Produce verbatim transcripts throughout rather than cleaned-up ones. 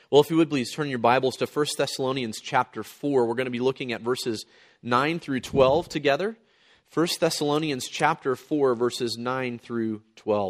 Well, if you would please turn your Bibles to First Thessalonians chapter four. We're going to be looking at verses nine through twelve together. First Thessalonians chapter four, verses nine through twelve.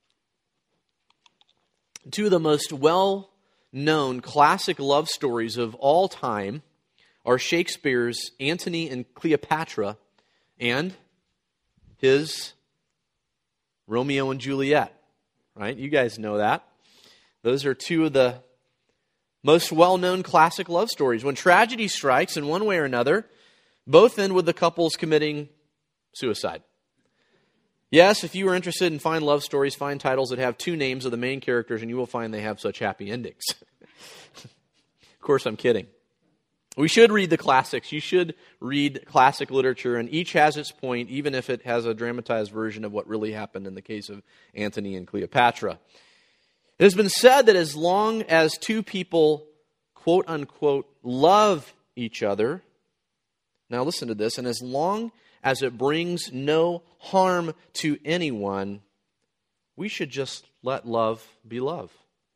Two of the most well-known classic love stories of all time are Shakespeare's Antony and Cleopatra and his Romeo and Juliet. Right? You guys know that. Those are two of the most well-known classic love stories. When tragedy strikes in one way or another, both end with the couples committing suicide. Yes, if you are interested in fine love stories, find titles that have two names of the main characters, and you will find they have such happy endings. Of course, I'm kidding. We should read the classics. You should read classic literature, and each has its point, even if it has a dramatized version of what really happened in the case of Antony and Cleopatra. It has been said that as long as two people, quote unquote, love each other, now listen to this, and as long as it brings no harm to anyone, we should just let love be love.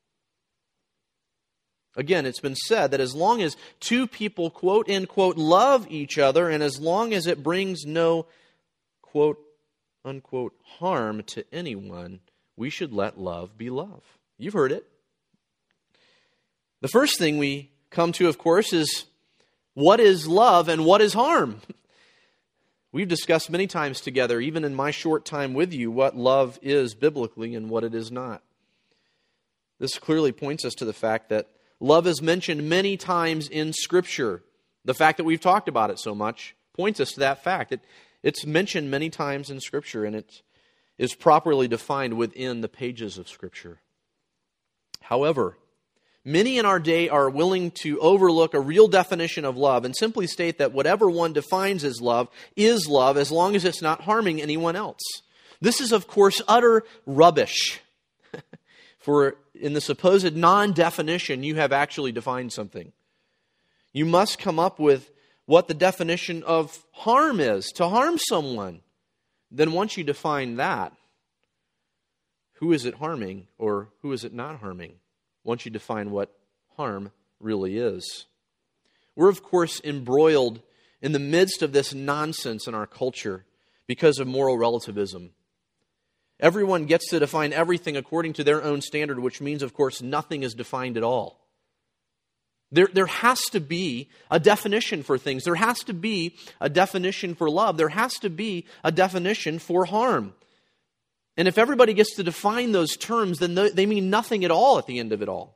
Again, it's been said that as long as two people, quote unquote, love each other, and as long as it brings no, quote unquote, harm to anyone, we should let love be love. You've heard it. The first thing we come to, of course, is what is love and what is harm? We've discussed many times together, even in my short time with you, what love is biblically and what it is not. This clearly points us to the fact that love is mentioned many times in Scripture. The fact that we've talked about it so much points us to that fact. It, it's mentioned many times in Scripture, and it is properly defined within the pages of Scripture. However, many in our day are willing to overlook a real definition of love and simply state that whatever one defines as love is love as long as it's not harming anyone else. This is, of course, utter rubbish. For in the supposed non-definition, you have actually defined something. You must come up with what the definition of harm is, to harm someone. Then once you define that, who is it harming or who is it not harming? Once you define what harm really is. We're, of course, embroiled in the midst of this nonsense in our culture because of moral relativism. Everyone gets to define everything according to their own standard, which means, of course, nothing is defined at all. There, there has to be a definition for things. There has to be a definition for love. There has to be a definition for harm. And if everybody gets to define those terms, then they mean nothing at all at the end of it all.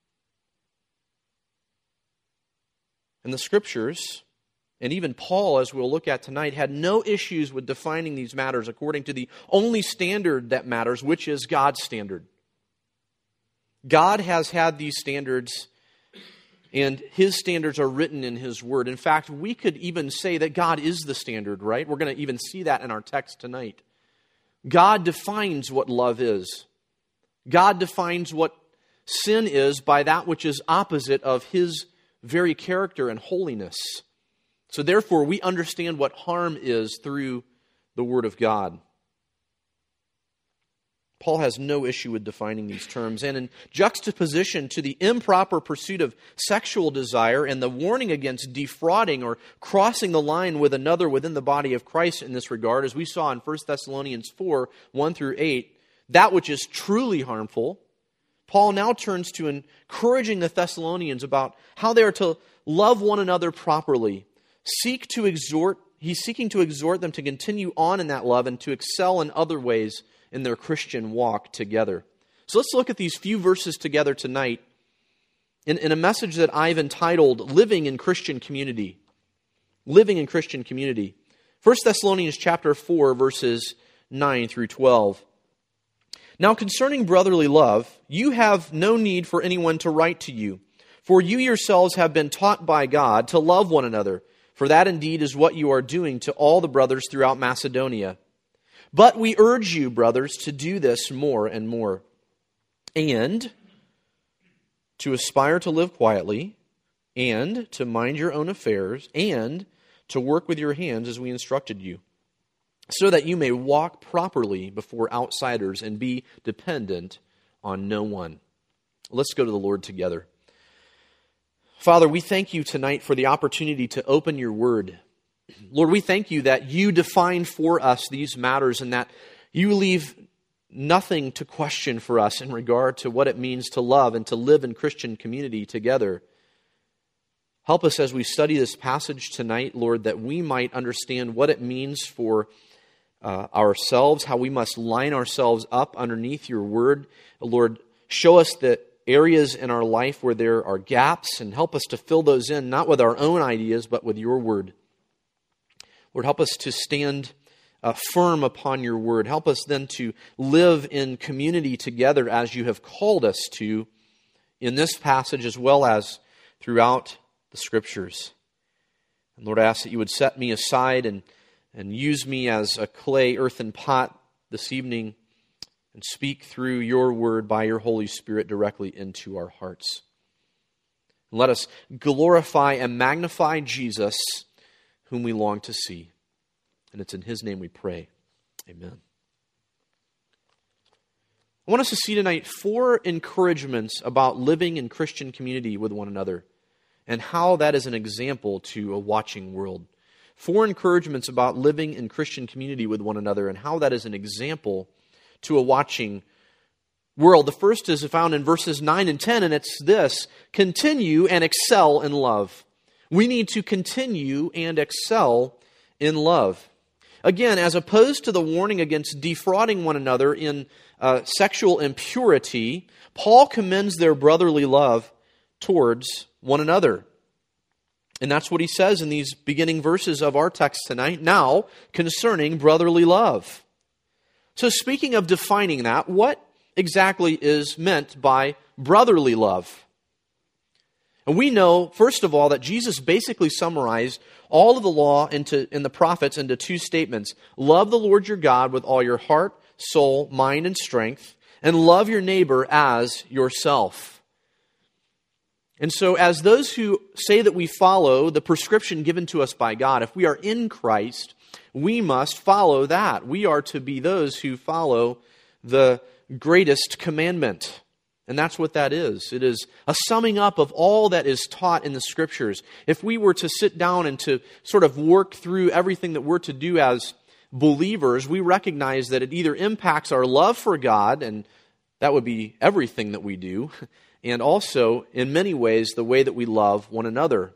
And the Scriptures, and even Paul, as we'll look at tonight, had no issues with defining these matters according to the only standard that matters, which is God's standard. God has had these standards, and His standards are written in His Word. In fact, we could even say that God is the standard, right? We're going to even see that in our text tonight. God defines what love is. God defines what sin is by that which is opposite of His very character and holiness. So therefore, we understand what harm is through the Word of God. Paul has no issue with defining these terms. And in juxtaposition to the improper pursuit of sexual desire and the warning against defrauding or crossing the line with another within the body of Christ in this regard, as we saw in First Thessalonians four, one through eight, that which is truly harmful, Paul now turns to encouraging the Thessalonians about how they are to love one another properly, seek to exhort, he's seeking to exhort them to continue on in that love and to excel in other ways in their Christian walk together. So let's look at these few verses together tonight in, in a message that I've entitled Living in Christian Community. Living in Christian Community. First Thessalonians chapter four, verses nine through twelve. Now concerning brotherly love, you have no need for anyone to write to you, for you yourselves have been taught by God to love one another, for that indeed is what you are doing to all the brothers throughout Macedonia. But we urge you, brothers, to do this more and more, and to aspire to live quietly, and to mind your own affairs, and to work with your hands as we instructed you, so that you may walk properly before outsiders and be dependent on no one. Let's go to the Lord together. Father, we thank you tonight for the opportunity to open your word. Lord, we thank you that you define for us these matters and that you leave nothing to question for us in regard to what it means to love and to live in Christian community together. Help us as we study this passage tonight, Lord, that we might understand what it means for uh, ourselves, how we must line ourselves up underneath your word. Lord, show us the areas in our life where there are gaps and help us to fill those in, not with our own ideas, but with your word. Lord, help us to stand uh, firm upon your word. Help us then to live in community together as you have called us to in this passage as well as throughout the Scriptures. And Lord, I ask that you would set me aside and, and use me as a clay earthen pot this evening and speak through your word by your Holy Spirit directly into our hearts. And let us glorify and magnify Jesus, whom we long to see. And it's in his name we pray. Amen. I want us to see tonight four encouragements about living in Christian community with one another and how that is an example to a watching world. Four encouragements about living in Christian community with one another and how that is an example to a watching world. The first is found in verses nine and ten, and it's this: continue and excel in love. We need to continue and excel in love. Again, as opposed to the warning against defrauding one another in uh, sexual impurity, Paul commends their brotherly love towards one another. And that's what he says in these beginning verses of our text tonight. Now, concerning brotherly love. So speaking of defining that, what exactly is meant by brotherly love? And we know, first of all, that Jesus basically summarized all of the law into, and the prophets into two statements. Love the Lord your God with all your heart, soul, mind, and strength, and love your neighbor as yourself. And so as those who say that we follow the prescription given to us by God, if we are in Christ, we must follow that. We are to be those who follow the greatest commandment. And that's what that is. It is a summing up of all that is taught in the Scriptures. If we were to sit down and to sort of work through everything that we're to do as believers, we recognize that it either impacts our love for God, and that would be everything that we do, and also, in many ways, the way that we love one another.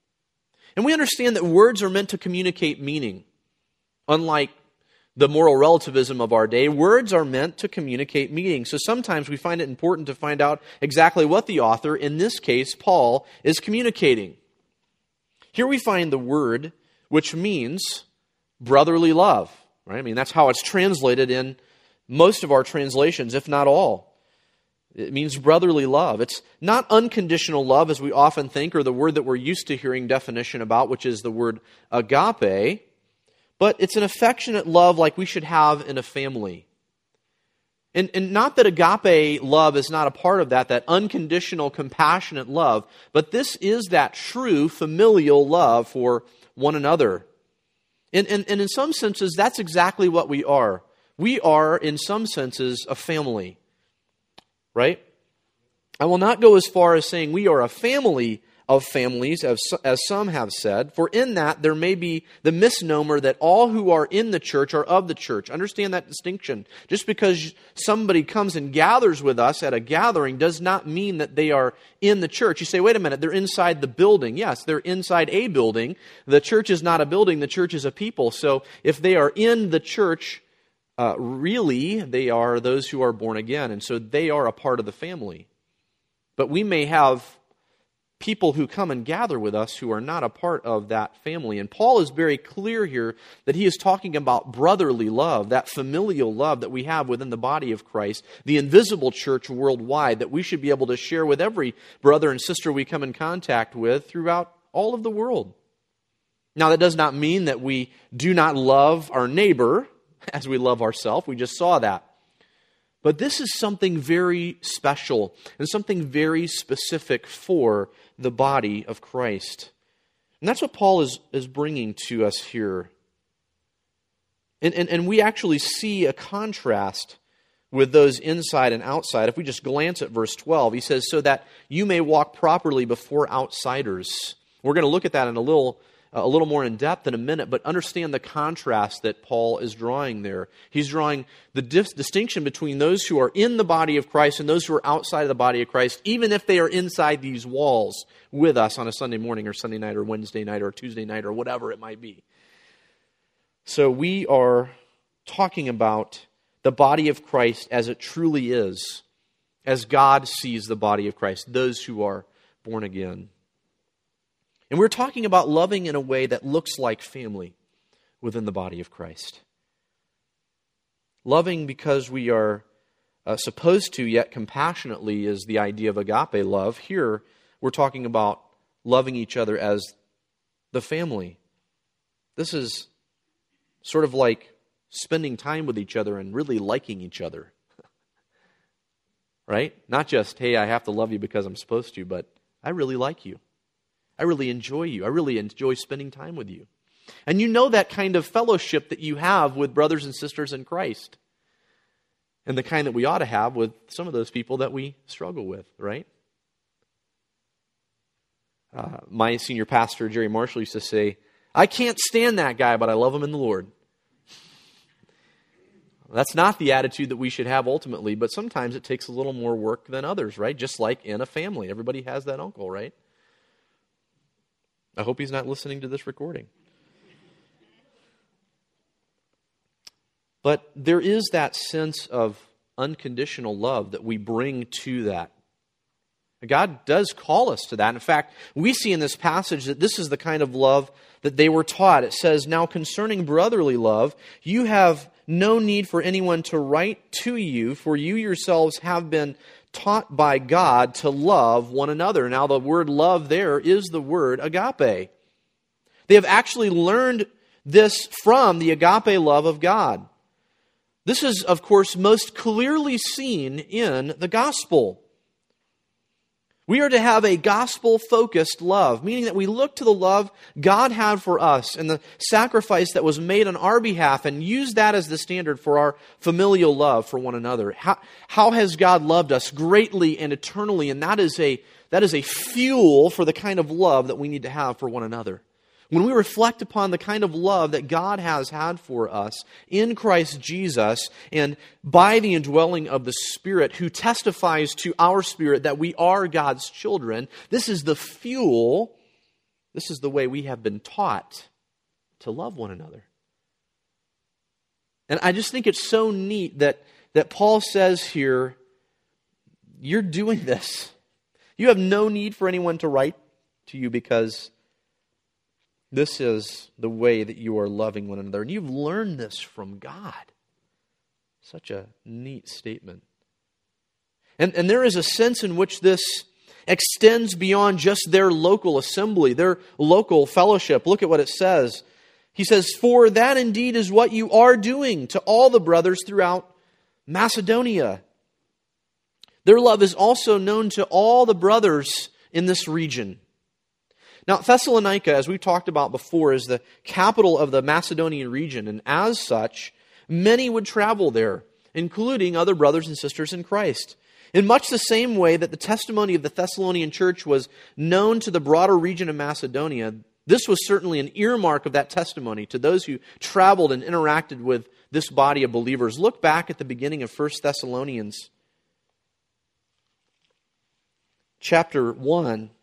And we understand that words are meant to communicate meaning. Unlike the moral relativism of our day, words are meant to communicate meaning. So sometimes we find it important to find out exactly what the author, in this case, Paul, is communicating. Here we find the word, which means brotherly love. Right? I mean, that's how it's translated in most of our translations, if not all. It means brotherly love. It's not unconditional love, as we often think, or the word that we're used to hearing definition about, which is the word agape. But it's an affectionate love like we should have in a family. And, and not that agape love is not a part of that, that unconditional, compassionate love, but this is that true familial love for one another. And, and, and in some senses, that's exactly what we are. We are, in some senses, a family. Right? I will not go as far as saying we are a family of families, as, as some have said, for in that there may be the misnomer that all who are in the church are of the church. Understand that distinction. Just because somebody comes and gathers with us at a gathering does not mean that they are in the church. You say, wait a minute, they're inside the building. Yes, they're inside a building. The church is not a building, the church is a people. So if they are in the church, uh, really, they are those who are born again. And so they are a part of the family. But we may have people who come and gather with us who are not a part of that family. And Paul is very clear here that he is talking about brotherly love, that familial love that we have within the body of Christ, the invisible church worldwide that we should be able to share with every brother and sister we come in contact with throughout all of the world. Now, that does not mean that we do not love our neighbor as we love ourselves. We just saw that. But this is something very special and something very specific for the body of Christ. And that's what Paul is, is bringing to us here. And, and, and we actually see a contrast with those inside and outside. If we just glance at verse twelve, he says, so that you may walk properly before outsiders. We're going to look at that in a little a little more in depth in a minute, but understand the contrast that Paul is drawing there. He's drawing the dis- distinction between those who are in the body of Christ and those who are outside of the body of Christ, even if they are inside these walls with us on a Sunday morning or Sunday night or Wednesday night or Tuesday night or whatever it might be. So we are talking about the body of Christ as it truly is, as God sees the body of Christ, those who are born again. And we're talking about loving in a way that looks like family within the body of Christ. Loving because we are uh, supposed to, yet compassionately, is the idea of agape love. Here, we're talking about loving each other as the family. This is sort of like spending time with each other and really liking each other. Right? Not just, hey, I have to love you because I'm supposed to, but I really like you. I really enjoy you. I really enjoy spending time with you. And you know that kind of fellowship that you have with brothers and sisters in Christ. And the kind that we ought to have with some of those people that we struggle with, right? Uh, my senior pastor, Jerry Marshall, used to say, I can't stand that guy, but I love him in the Lord. That's not the attitude that we should have ultimately, but sometimes it takes a little more work than others, right? Just like in a family. Everybody has that uncle, right? I hope he's not listening to this recording. But there is that sense of unconditional love that we bring to that. God does call us to that. In fact, we see in this passage that this is the kind of love that they were taught. It says, now concerning brotherly love, you have no need for anyone to write to you, for you yourselves have been taught by God to love one another. Now the word love there is the word agape. They have actually learned this from the agape love of God. This is, of course, most clearly seen in the gospel. We are to have a gospel-focused love, meaning that we look to the love God had for us and the sacrifice that was made on our behalf and use that as the standard for our familial love for one another. How, how has God loved us greatly and eternally? And that is a, that is a fuel for the kind of love that we need to have for one another. When we reflect upon the kind of love that God has had for us in Christ Jesus and by the indwelling of the Spirit who testifies to our spirit that we are God's children, this is the fuel, this is the way we have been taught to love one another. And I just think it's so neat that, that Paul says here, you're doing this. You have no need for anyone to write to you because this is the way that you are loving one another. And you've learned this from God. Such a neat statement. And, and there is a sense in which this extends beyond just their local assembly, their local fellowship. Look at what it says. He says, for that indeed is what you are doing to all the brothers throughout Macedonia. Their love is also known to all the brothers in this region. Now, Thessalonica, as we've talked about before, is the capital of the Macedonian region, and as such, many would travel there, including other brothers and sisters in Christ. In much the same way that the testimony of the Thessalonian church was known to the broader region of Macedonia, this was certainly an earmark of that testimony to those who traveled and interacted with this body of believers. Look back at the beginning of First Thessalonians, chapter one.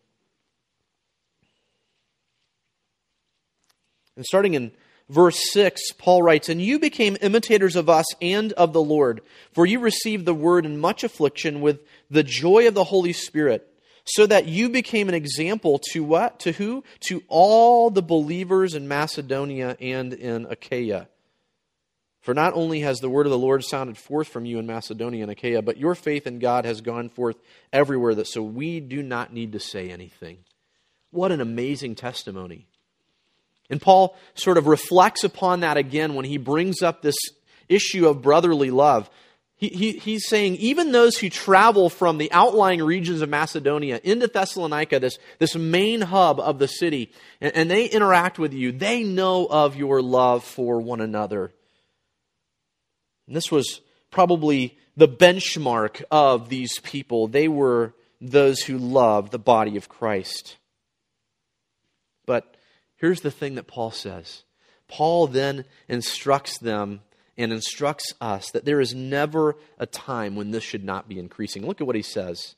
And starting in verse six, Paul writes, and you became imitators of us and of the Lord, for you received the word in much affliction with the joy of the Holy Spirit, so that you became an example to what? To who? To all the believers in Macedonia and in Achaia. For not only has the word of the Lord sounded forth from you in Macedonia and Achaia, but your faith in God has gone forth everywhere, that so we do not need to say anything. What an amazing testimony. And Paul sort of reflects upon that again when he brings up this issue of brotherly love. He, he, he's saying even those who travel from the outlying regions of Macedonia into Thessalonica, this, this main hub of the city, and, and they interact with you, they know of your love for one another. And this was probably the benchmark of these people. They were those who loved the body of Christ. But here's the thing that Paul says. Paul then instructs them and instructs us that there is never a time when this should not be increasing. Look at what he says.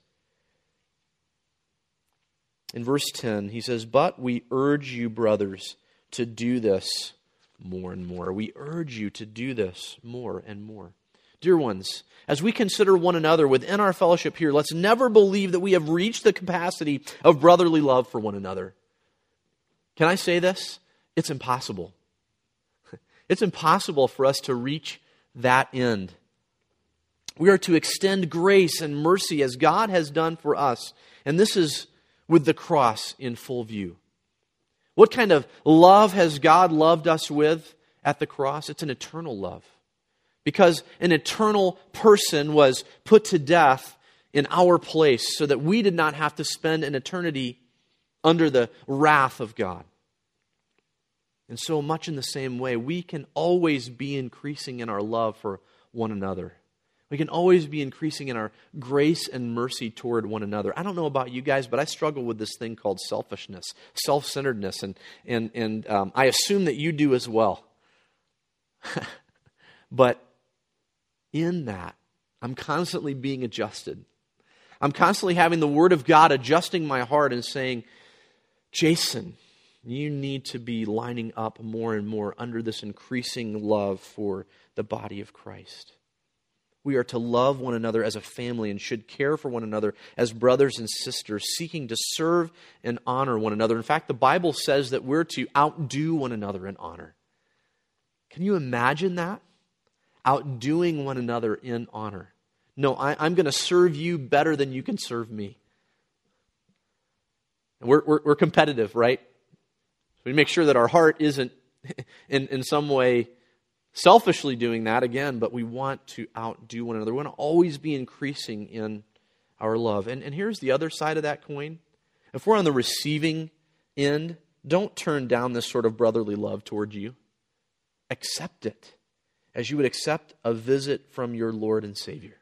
In verse ten, he says, "But we urge you, brothers, to do this more and more." We urge you to do this more and more. Dear ones, as we consider one another within our fellowship here, let's never believe that we have reached the capacity of brotherly love for one another. Can I say this? It's impossible. It's impossible for us to reach that end. We are to extend grace and mercy as God has done for us. And this is with the cross in full view. What kind of love has God loved us with at the cross? It's an eternal love. Because an eternal person was put to death in our place so that we did not have to spend an eternity under the wrath of God. And so much in the same way, we can always be increasing in our love for one another. We can always be increasing in our grace and mercy toward one another. I don't know about you guys, but I struggle with this thing called selfishness, self-centeredness, and and and um, I assume that you do as well. But in that, I'm constantly being adjusted. I'm constantly having the Word of God adjusting my heart and saying, Jason, you need to be lining up more and more under this increasing love for the body of Christ. We are to love one another as a family and should care for one another as brothers and sisters, seeking to serve and honor one another. In fact, the Bible says that we're to outdo one another in honor. Can you imagine that? Outdoing one another in honor. No, I, I'm going to serve you better than you can serve me. And we're, we're, we're competitive, right? We make sure that our heart isn't in, in some way selfishly doing that again, but we want to outdo one another. We want to always be increasing in our love. And, and here's the other side of that coin. If we're on the receiving end, don't turn down this sort of brotherly love toward you. Accept it as you would accept a visit from your Lord and Savior.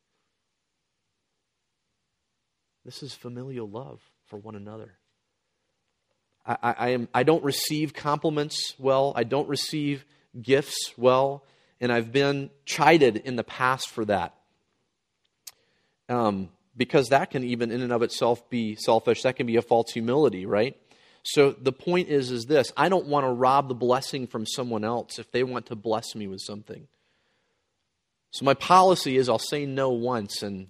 This is familial love for one another. I, I, am, I don't receive compliments well. I don't receive gifts well. And I've been chided in the past for that. Um, because that can even in and of itself be selfish. That can be a false humility, right? So the point is, is this. I don't want to rob the blessing from someone else if they want to bless me with something. So my policy is I'll say no once, and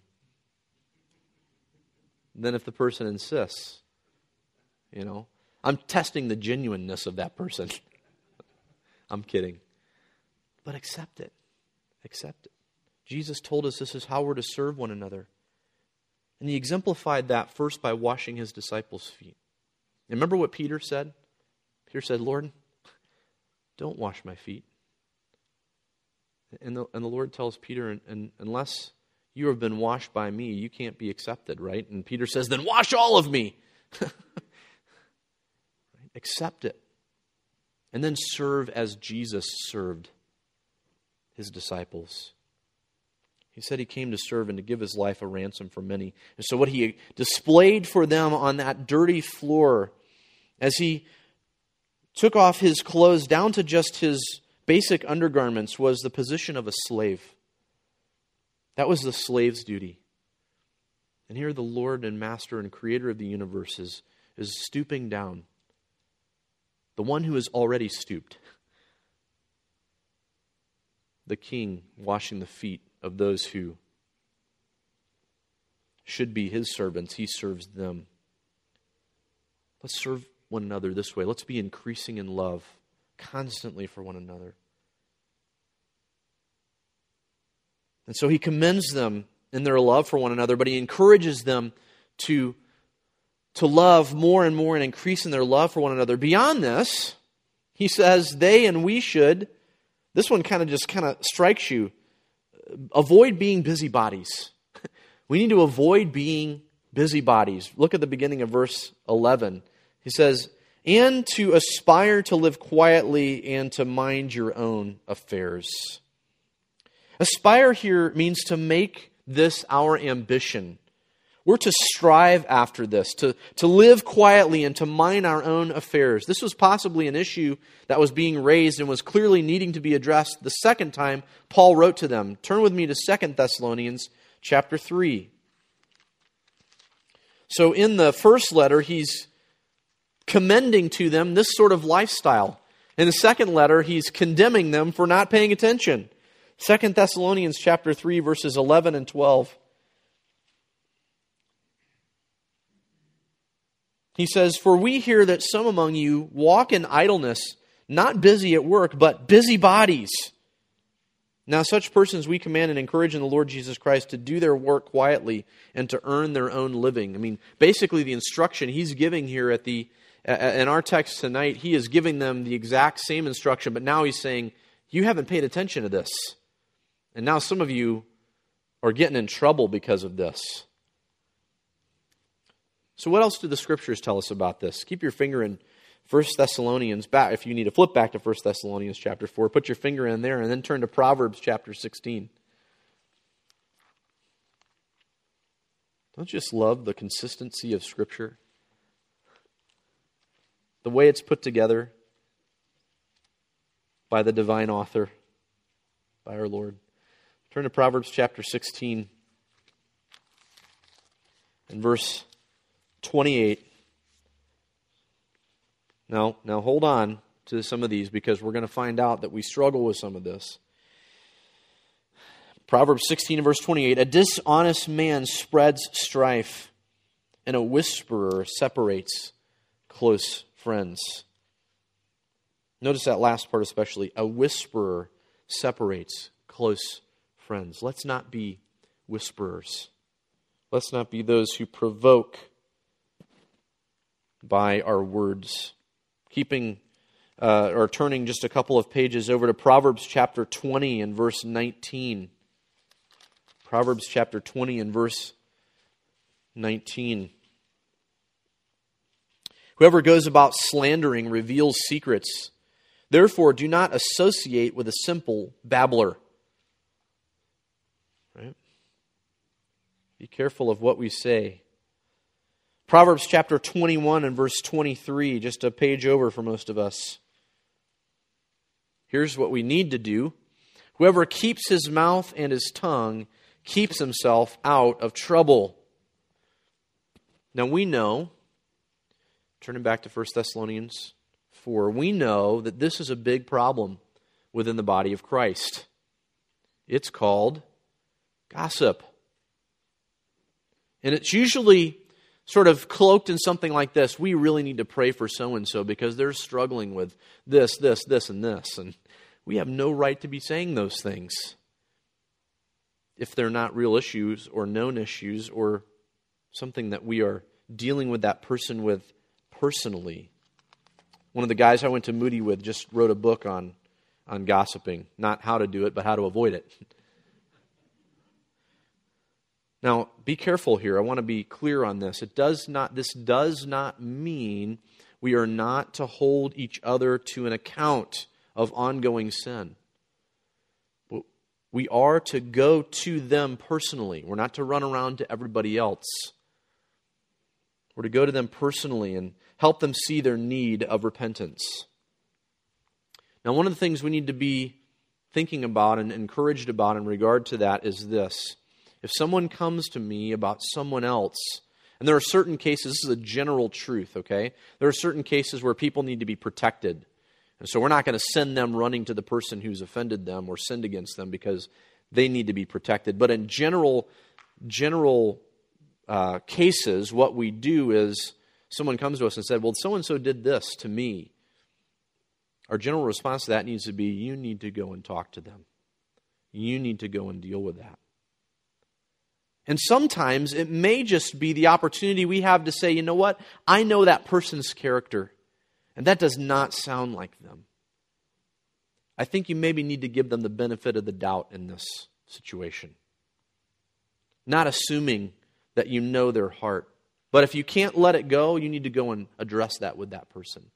then if the person insists, you know, I'm testing the genuineness of that person. I'm kidding. But accept it. Accept it. Jesus told us this is how we're to serve one another. And he exemplified that first by washing his disciples' feet. Remember what Peter said? Peter said, Lord, don't wash my feet. And the, and the Lord tells Peter, and, and unless you have been washed by me, you can't be accepted, right? And Peter says, then wash all of me. Accept it. And then serve as Jesus served his disciples. He said he came to serve and to give his life a ransom for many. And so what he displayed for them on that dirty floor as he took off his clothes down to just his basic undergarments was the position of a slave. That was the slave's duty. And here the Lord and Master and Creator of the universe is, is stooping down. The one who is already stooped. The King washing the feet of those who should be his servants. He serves them. Let's serve one another this way. Let's be increasing in love constantly for one another. And so he commends them in their love for one another, but he encourages them to to love more and more and increase in their love for one another. Beyond this, he says they and we should, this one kind of just kind of strikes you, avoid being busybodies. We need to avoid being busybodies. Look at the beginning of verse eleven. He says, and to aspire to live quietly and to mind your own affairs. Aspire here means to make this our ambition. We're to strive after this, to, to live quietly and to mind our own affairs. This was possibly an issue that was being raised and was clearly needing to be addressed the second time Paul wrote to them. Turn with me to Second Thessalonians chapter three. So in the first letter, he's commending to them this sort of lifestyle. In the second letter, he's condemning them for not paying attention. Second Thessalonians chapter three, verses eleven and twelve. He says, "For we hear that some among you walk in idleness, not busy at work, but busybodies. Now such persons we command and encourage in the Lord Jesus Christ to do their work quietly and to earn their own living." I mean, basically the instruction he's giving here at the in our text tonight, he is giving them the exact same instruction, but now he's saying, you haven't paid attention to this. And now some of you are getting in trouble because of this. So what else do the Scriptures tell us about this? Keep your finger in First Thessalonians, back if you need to flip back to First Thessalonians chapter four, put your finger in there and then turn to Proverbs chapter sixteen. Don't you just love the consistency of Scripture? The way it's put together by the divine author, by our Lord. Turn to Proverbs chapter sixteen and verse twenty-eight. Now, now hold on to some of these because we're going to find out that we struggle with some of this. Proverbs sixteen and verse twenty-eight. "A dishonest man spreads strife, and a whisperer separates close friends." Notice that last part especially. A whisperer separates close friends. Let's not be whisperers. Let's not be those who provoke by our words. Keeping uh, or turning just a couple of pages over to Proverbs chapter twenty and verse nineteen. Proverbs chapter twenty and verse nineteen. "Whoever goes about slandering reveals secrets. Therefore, do not associate with a simple babbler." Right? Be careful of what we say. Proverbs chapter twenty-one and verse twenty-three, just a page over for most of us. Here's what we need to do. "Whoever keeps his mouth and his tongue keeps himself out of trouble." Now we know, turning back to First Thessalonians four, we know that this is a big problem within the body of Christ. It's called gossip. And it's usually sort of cloaked in something like this. We really need to pray for so-and-so because they're struggling with this, this, this, and this. And we have no right to be saying those things if they're not real issues or known issues or something that we are dealing with that person with personally. One of the guys I went to Moody with just wrote a book on, on gossiping. Not how to do it, but how to avoid it. Now, be careful here. I want to be clear on this. It does not, this does not mean we are not to hold each other to an account of ongoing sin. We are to go to them personally. We're not to run around to everybody else. We're to go to them personally and help them see their need of repentance. Now, one of the things we need to be thinking about and encouraged about in regard to that is this. If someone comes to me about someone else, and there are certain cases, this is a general truth, okay? There are certain cases where people need to be protected. And so we're not going to send them running to the person who's offended them or sinned against them because they need to be protected. But in general, general uh, cases, what we do is someone comes to us and said, well, so-and-so did this to me. Our general response to that needs to be, you need to go and talk to them. You need to go and deal with that. And sometimes it may just be the opportunity we have to say, you know what? I know that person's character, and that does not sound like them. I think you maybe need to give them the benefit of the doubt in this situation. Not assuming that you know their heart. But if you can't let it go, you need to go and address that with that person.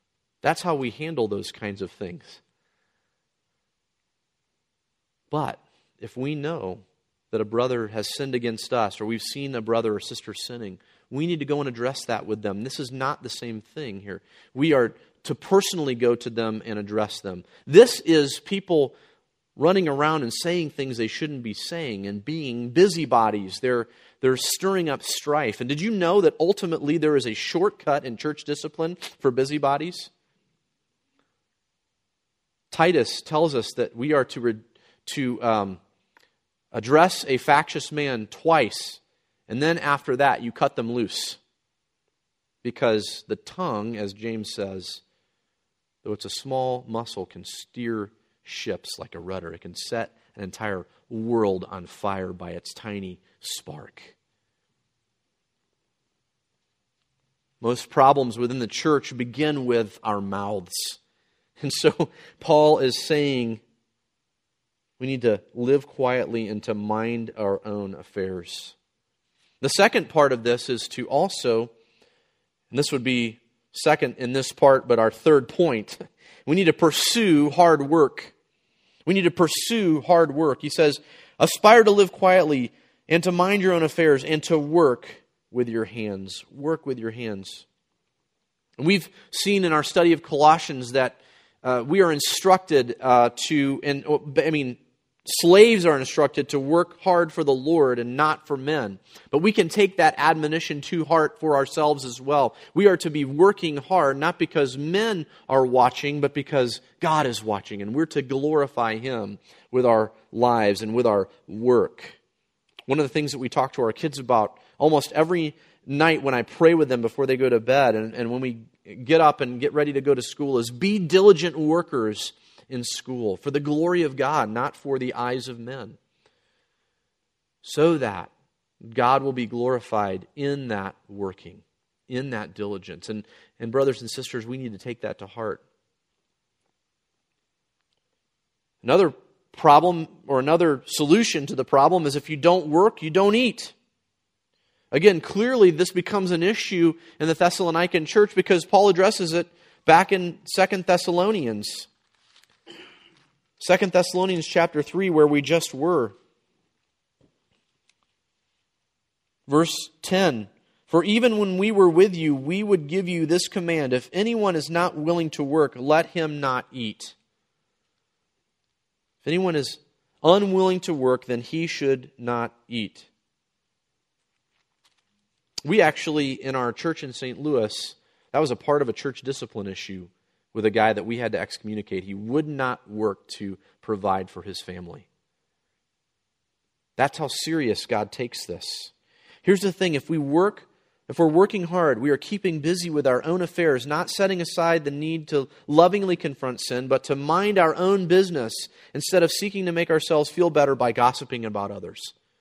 That's how we handle those kinds of things. But if we know that a brother has sinned against us, or we've seen a brother or sister sinning, we need to go and address that with them. This is not the same thing here. We are to personally go to them and address them. This is people running around and saying things they shouldn't be saying and being busybodies. They're, they're stirring up strife. And did you know that ultimately there is a shortcut in church discipline for busybodies? Titus tells us that we are to, re, to um, address a factious man twice, and then after that you cut them loose. Because the tongue, as James says, though it's a small muscle, can steer ships like a rudder. It can set an entire world on fire by its tiny spark. Most problems within the church begin with our mouths. And so Paul is saying we need to live quietly and to mind our own affairs. The second part of this is to also, and this would be second in this part, but our third point, we need to pursue hard work. We need to pursue hard work. He says, aspire to live quietly and to mind your own affairs and to work with your hands. Work with your hands. And we've seen in our study of Colossians that uh, we are instructed uh, to, and I mean, slaves are instructed to work hard for the Lord and not for men. But we can take that admonition to heart for ourselves as well. We are to be working hard, not because men are watching, but because God is watching. And we're to glorify Him with our lives and with our work. One of the things that we talk to our kids about almost every night when I pray with them before they go to bed and, and when we get up and get ready to go to school is be diligent workers in school, for the glory of God, not for the eyes of men, so that God will be glorified in that working, in that diligence. And, and brothers and sisters, we need to take that to heart. Another problem, or another solution to the problem, is if you don't work, you don't eat. Again, clearly this becomes an issue in the Thessalonican church because Paul addresses it back in Second Thessalonians. Second Thessalonians chapter three, where we just were. Verse ten, for even when we were with you, we would give you this command, if anyone is not willing to work, let him not eat. If anyone is unwilling to work, then he should not eat. We actually, in our church in Saint Louis, that was a part of a church discipline issue with a guy that we had to excommunicate. He would not work to provide for his family. That's how serious God takes this. Here's the thing, if we work, if we're working hard, we are keeping busy with our own affairs, not setting aside the need to lovingly confront sin, but to mind our own business instead of seeking to make ourselves feel better by gossiping about others.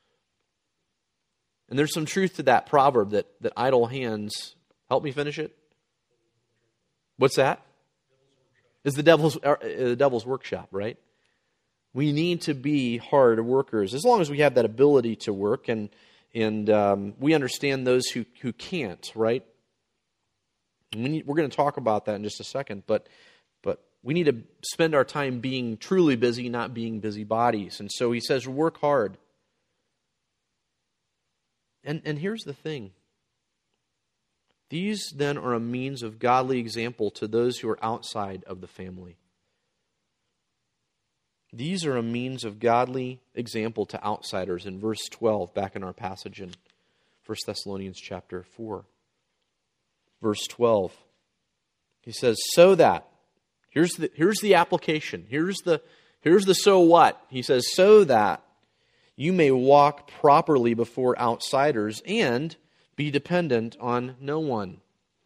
And there's some truth to that proverb that, that idle hands, help me finish it? What's that? It's the devil's, uh, the devil's workshop, right? We need to be hard workers, as long as we have that ability to work, and and um, we understand those who, who can't, right? We need, we're going to talk about that in just a second, but but we need to spend our time being truly busy, not being busybodies. And so he says, work hard. And and here's the thing. These then are a means of godly example to those who are outside of the family. These are a means of godly example to outsiders in verse twelve, back in our passage in First Thessalonians chapter four. Verse twelve. He says, so that, here's the, here's the application, here's the, here's the so what. He says, so that you may walk properly before outsiders and be dependent on no one.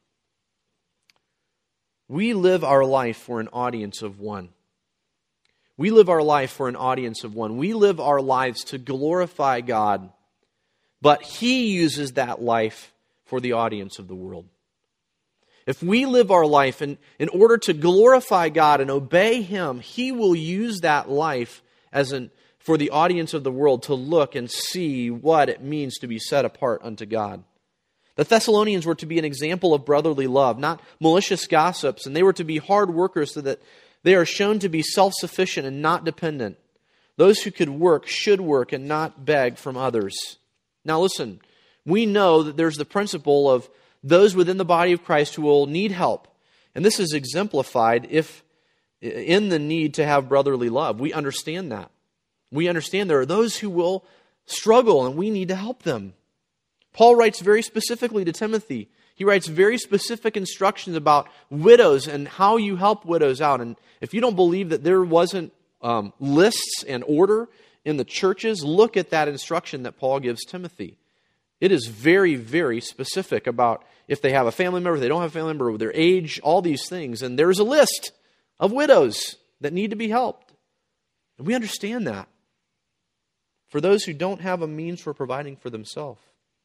We live our life for an audience of one. We live our life for an audience of one. We live our lives to glorify God, but He uses that life for the audience of the world. If we live our life in, in order to glorify God and obey Him, He will use that life as an for the audience of the world to look and see what it means to be set apart unto God. The Thessalonians were to be an example of brotherly love, not malicious gossips, and they were to be hard workers so that they are shown to be self-sufficient and not dependent. Those who could work should work and not beg from others. Now listen, we know that there's the principle of those within the body of Christ who will need help. And this is exemplified if in the need to have brotherly love. We understand that. We understand there are those who will struggle and we need to help them. Paul writes very specifically to Timothy. He writes very specific instructions about widows and how you help widows out. And if you don't believe that there wasn't um, lists and order in the churches, look at that instruction that Paul gives Timothy. It is very, very specific about if they have a family member, if they don't have a family member, their age, all these things. And there's a list of widows that need to be helped. And we understand that. For those who don't have a means for providing for themselves.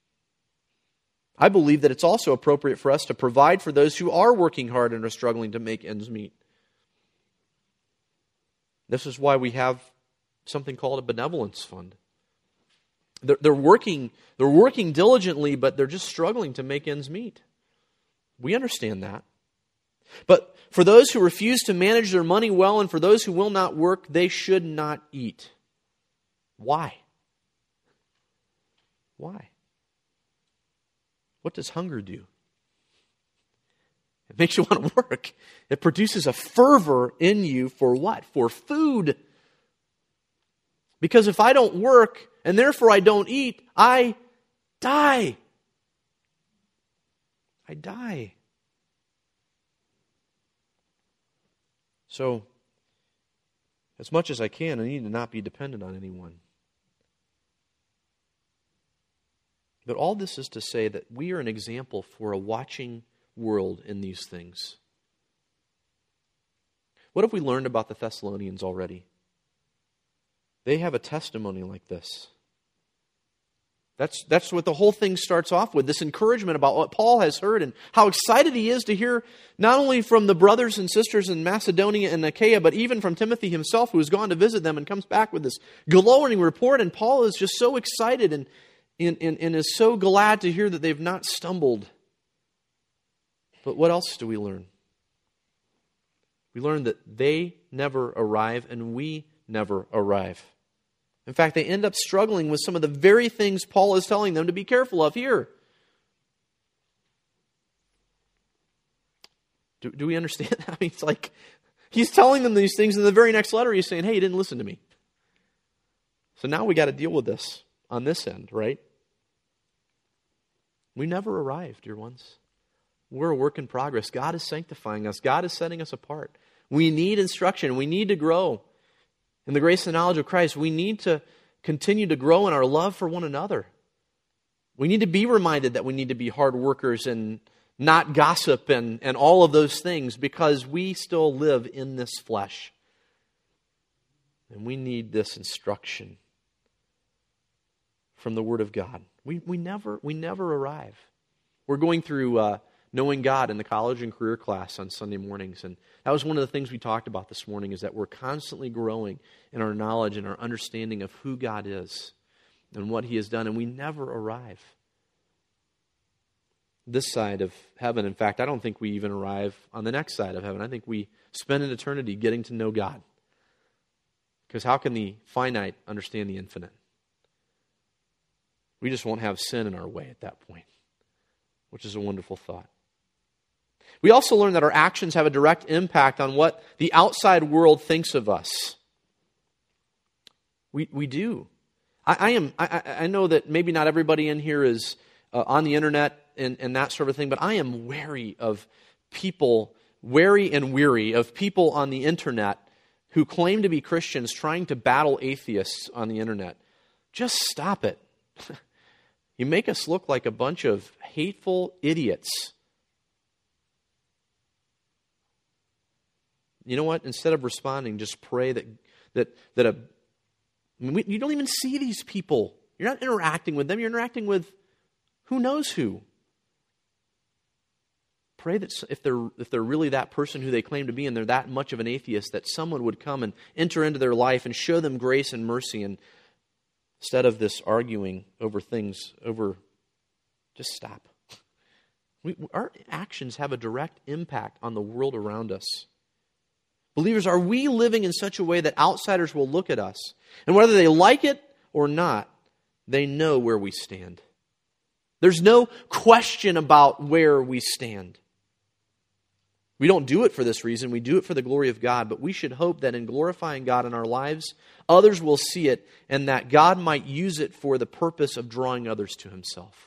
I believe that it's also appropriate for us to provide for those who are working hard and are struggling to make ends meet. This is why we have something called a benevolence fund. They're, they're working, they're working diligently, but they're just struggling to make ends meet. We understand that. But for those who refuse to manage their money well and for those who will not work, they should not eat. Why? Why? What does hunger do? It makes you want to work. It produces a fervor in you for what? For food. Because if I don't work and therefore I don't eat, I die. I die. So, as much as I can, I need to not be dependent on anyone. But all this is to say that we are an example for a watching world in these things. What have we learned about the Thessalonians already? They have a testimony like this. That's, that's what the whole thing starts off with, this encouragement about what Paul has heard and how excited he is to hear not only from the brothers and sisters in Macedonia and Achaia, but even from Timothy himself, who has gone to visit them and comes back with this glowing report. And Paul is just so excited and And, and, and is so glad to hear that they've not stumbled. But what else do we learn? We learn that they never arrive and we never arrive. In fact, they end up struggling with some of the very things Paul is telling them to be careful of here. Do, do we understand that? I mean, it's like he's telling them these things, and in the very next letter he's saying, hey, you didn't listen to me. So now we got to deal with this on this end, right? We never arrive, dear ones. We're a work in progress. God is sanctifying us. God is setting us apart. We need instruction. We need to grow in the grace and knowledge of Christ. We need to continue to grow in our love for one another. We need to be reminded that we need to be hard workers and not gossip and, and all of those things, because we still live in this flesh. And we need this instruction from the Word of God. We we never we never arrive. We're going through uh, knowing God in the college and career class on Sunday mornings, and that was one of the things we talked about this morning, is that we're constantly growing in our knowledge and our understanding of who God is and what He has done, and we never arrive. This side of heaven, in fact, I don't think we even arrive on the next side of heaven. I think we spend an eternity getting to know God. Because how can the finite understand the infinite? We just won't have sin in our way at that point, which is a wonderful thought. We also learn that our actions have a direct impact on what the outside world thinks of us. We we do. I, I am. I, I know that maybe not everybody in here is uh, on the internet and, and that sort of thing, but I am wary of people, wary and weary of people on the internet who claim to be Christians trying to battle atheists on the internet. Just stop it. You make us look like a bunch of hateful idiots. You know what? Instead of responding, just pray that that that a. I mean, we, you don't even see these people. You're not interacting with them. You're interacting with who knows who. Pray that if they're if they're really that person who they claim to be, and they're that much of an atheist, that someone would come and enter into their life and show them grace and mercy, and instead of this arguing over things, over, just stop. We, our actions have a direct impact on the world around us. Believers, are we living in such a way that outsiders will look at us, and whether they like it or not, they know where we stand? There's no question about where we stand. We don't do it for this reason. We do it for the glory of God, but we should hope that in glorifying God in our lives, others will see it, and that God might use it for the purpose of drawing others to Himself.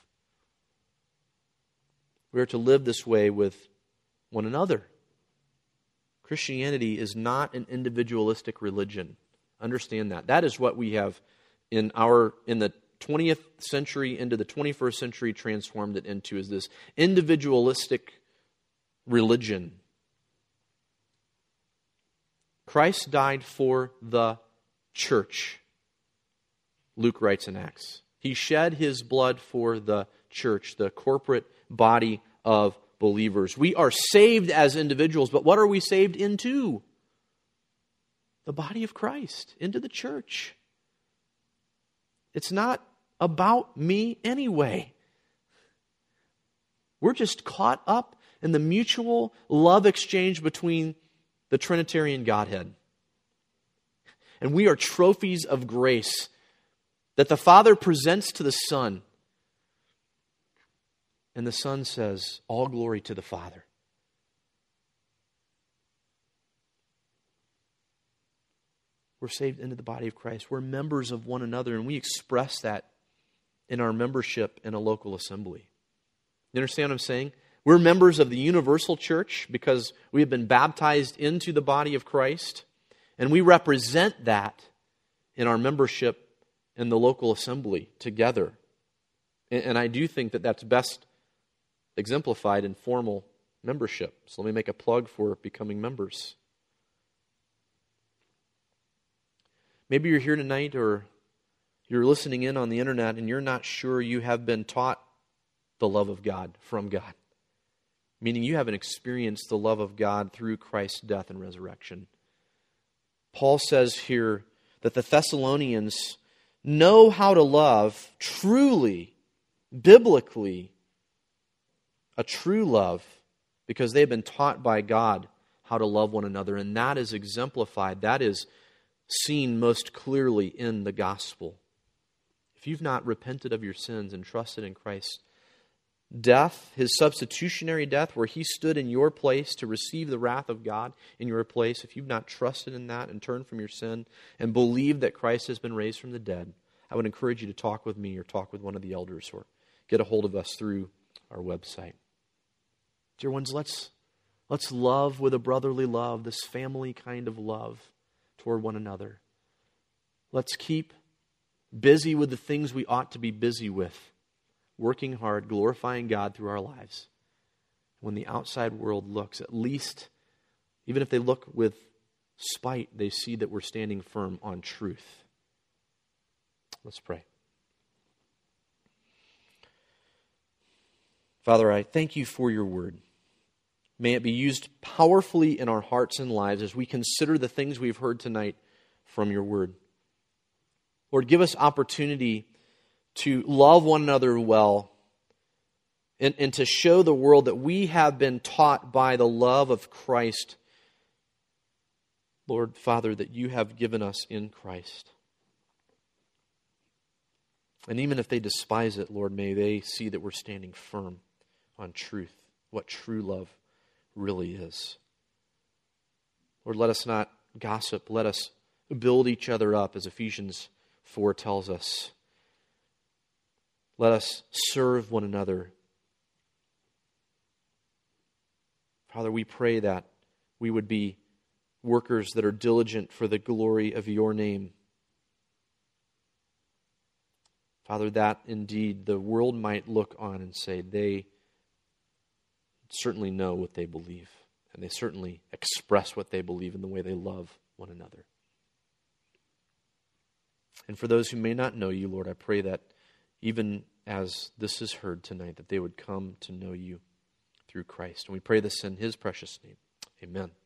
We are to live this way with one another. Christianity is not an individualistic religion. Understand that. That is what we have in our in the twentieth century into the twenty-first century transformed it into, is this individualistic religion. Christ died for the church, Luke writes in Acts. He shed His blood for the church, the corporate body of believers. We are saved as individuals, but what are we saved into? The body of Christ, into the church. It's not about me anyway. We're just caught up in the mutual love exchange between the Trinitarian Godhead. And we are trophies of grace that the Father presents to the Son. And the Son says, all glory to the Father. We're saved into the body of Christ. We're members of one another, and we express that in our membership in a local assembly. You understand what I'm saying? We're members of the universal church because we have been baptized into the body of Christ, and we represent that in our membership in the local assembly together. And I do think that that's best exemplified in formal membership. So let me make a plug for becoming members. Maybe you're here tonight, or you're listening in on the internet and you're not sure you have been taught the love of God from God. Meaning you haven't experienced the love of God through Christ's death and resurrection. Paul says here that the Thessalonians know how to love truly, biblically, a true love, because they have been taught by God how to love one another. And that is exemplified, that is seen most clearly in the gospel. If you've not repented of your sins and trusted in Christ's death, His substitutionary death, where He stood in your place to receive the wrath of God in your place, if you've not trusted in that and turned from your sin and believed that Christ has been raised from the dead, I would encourage you to talk with me or talk with one of the elders or get a hold of us through our website. Dear ones, let's, let's love with a brotherly love, this family kind of love toward one another. Let's keep busy with the things we ought to be busy with, working hard, glorifying God through our lives. When the outside world looks, at least, even if they look with spite, they see that we're standing firm on truth. Let's pray. Father, I thank You for Your word. May it be used powerfully in our hearts and lives as we consider the things we've heard tonight from Your word. Lord, give us opportunity to love one another well and, and to show the world that we have been taught by the love of Christ, Lord, Father, that You have given us in Christ. And even if they despise it, Lord, may they see that we're standing firm on truth, what true love really is. Lord, let us not gossip. Let us build each other up, as Ephesians four tells us. Let us serve one another. Father, we pray that we would be workers that are diligent for the glory of Your name. Father, that indeed the world might look on and say they certainly know what they believe, and they certainly express what they believe in the way they love one another. And for those who may not know You, Lord, I pray that even as this is heard tonight, that they would come to know You through Christ. And we pray this in His precious name. Amen.